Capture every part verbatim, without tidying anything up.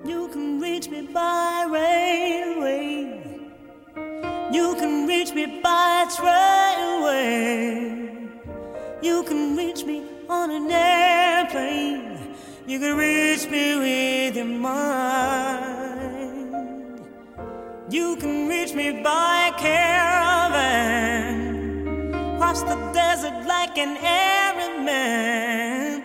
You can reach me by railway. You can reach me by trailway. You can reach me on an airplane. You can reach me with your mind. You can reach me by caravan, cross the desert like an Arab man.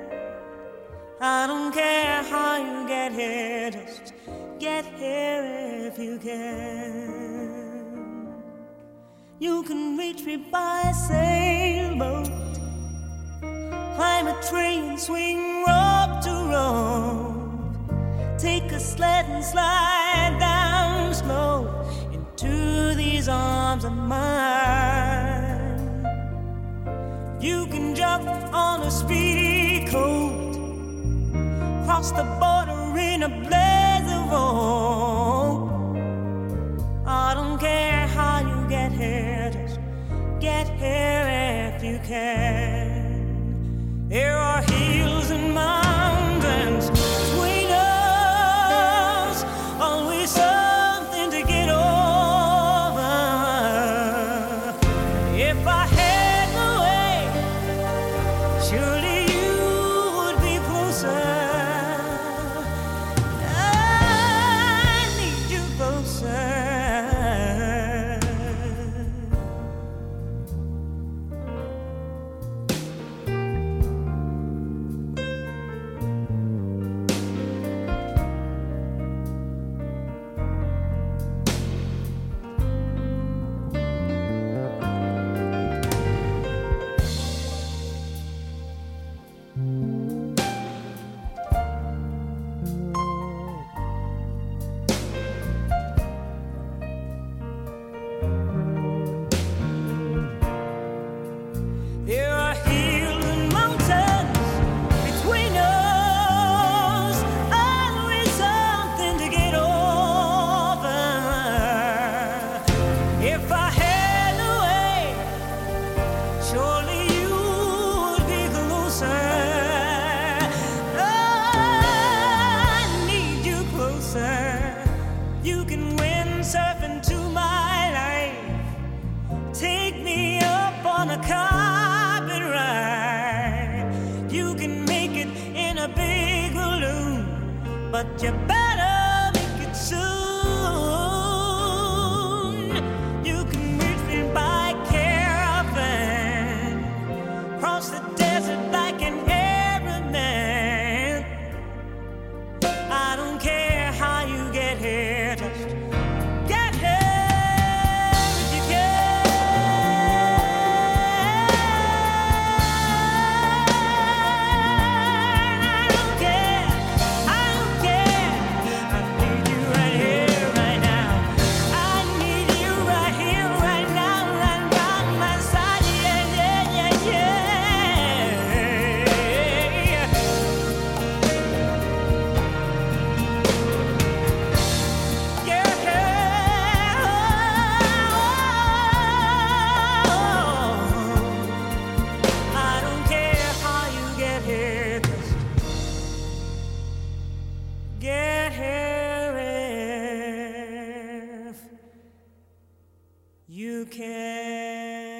I don't care how you get here, just get here if you can. You can reach me by sailboat, climb a train, swing rope to rope, take a sled and slide down slow into these arms of mine. You can jump on a speedy coat, cross the border in a blaze of hope. I don't care how you get here, just get here if you can. There are hills and mountains between us, always something to get over. If I had my way, surely you would be closer. But you better make it soon. You can reach me by caravan, cross the desert like an Arab man. I don't care how you get here, just get here if you can. I don't care. I don't care. I need you right here, right now. I need you right here, right now, right by my side. Yeah, yeah, yeah, yeah. I don't care how you get here, just get here if you can.